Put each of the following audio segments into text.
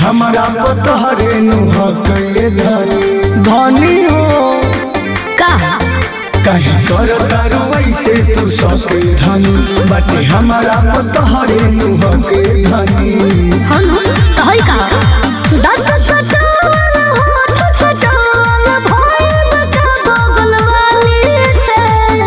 हमारा पतहरे नुह के धनी हो का कहीं कर दारू ऐसे तू सके धनी बाटे हमारा पतहरे नुह के धनी हनु होई का दस सटाल होठ सटाल भोल बता बगल वाली से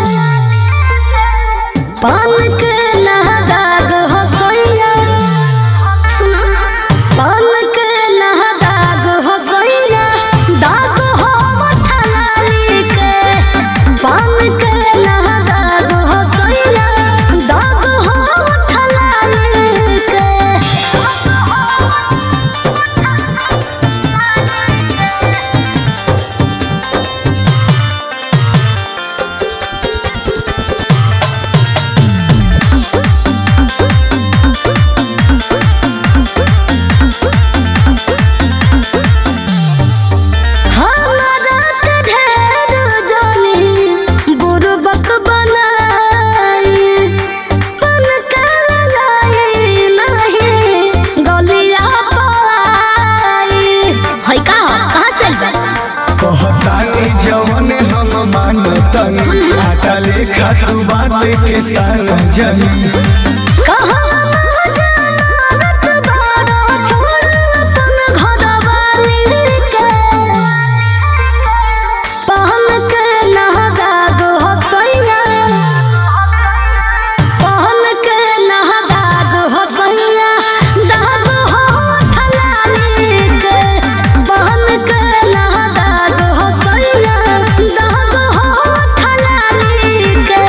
पान के लहदाग हो सोइया सुना पान के लहदाग हो सोइया दाग हो मथलाली के पान के लहदाग हो सोइया दाग हो मथलाली के हमारा के ढेर जानी बुरबक बनाई पन के लाई नहीं गलिया पाई है का कहां से कहतानी जवन हम मानतनी आटा लेखा तू बात के सारा जमी कहां जानत बारो छोड़ अपन घर वाली के पान के नहदाग हो सोइया पान के नहदाग हो सोइया दाग हो थलाली के पान के नहदाग हो सोइया दाग हो थलाली के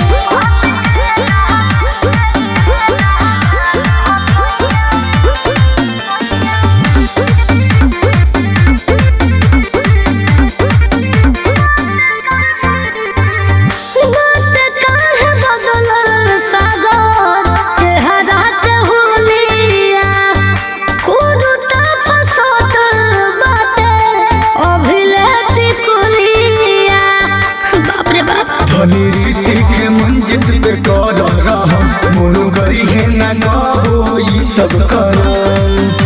बात काहे बदलल सागर चेहरा के हुलिया कुरुता फसत बाटे अभिलेख कुलिया बाप रे बाप धनी रीति के मंजिल पे कर रहा मोरू गरी है ना गो ई सब कर